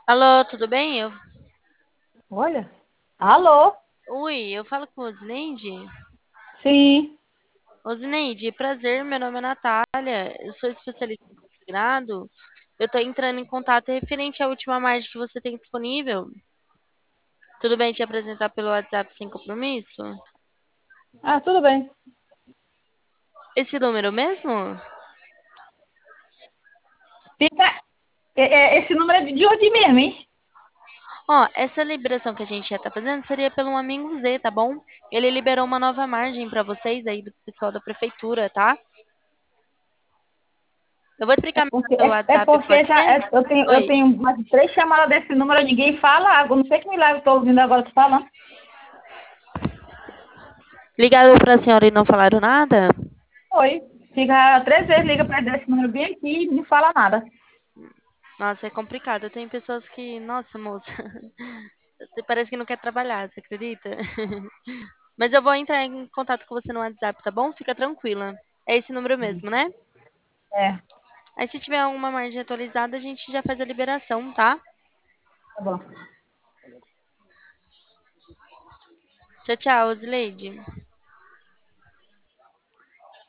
Alô, tudo bem? Olha. Alô? Oi, eu falo com o Osneide. Sim. Osneide, prazer, meu nome é Natália, eu sou especialista em grado. Eu estou entrando em contato referente à última margem que você tem disponível. Tudo bem te apresentar pelo WhatsApp sem compromisso? Ah, tudo bem. Esse número mesmo? Fica, esse número é de onde mesmo, hein? Ó, essa liberação que a gente já tá fazendo seria pelo um amigo Z, tá bom? Ele liberou uma nova margem para vocês aí do pessoal da prefeitura, tá? Eu vou explicar melhor pelo É WhatsApp, porque pode ser? eu Oi. tenho mais de 3 chamadas desse número, ninguém fala. Eu não sei que milagre eu estou ouvindo agora tu falando. Ligaram pra senhora e não falaram nada? Oi. Fica 3 vezes, liga para esse número bem aqui e não fala nada. Nossa, é complicado. Tem pessoas que, nossa, moça, você parece que não quer trabalhar, você acredita? Mas eu vou entrar em contato com você no WhatsApp, tá bom? Fica tranquila. É esse número mesmo, né? É, Aí se tiver alguma margem atualizada, a gente já faz a liberação, tá? tá bom. Tchau, tchau, Osleide.